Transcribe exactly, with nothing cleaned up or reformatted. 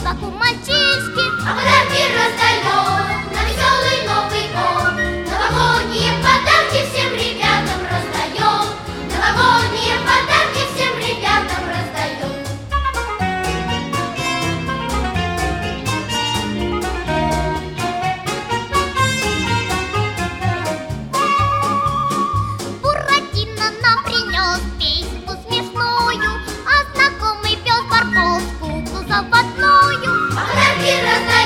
как у мальчишки. А подарки раздаем на веселый Новый год. Новогодние подарки всем ребятам раздаем. Новогодние подарки всем ребятам раздаем. Буратино нам принес песенку смешную, а знакомый пес Барбос куклу заводную. А подарки раздаем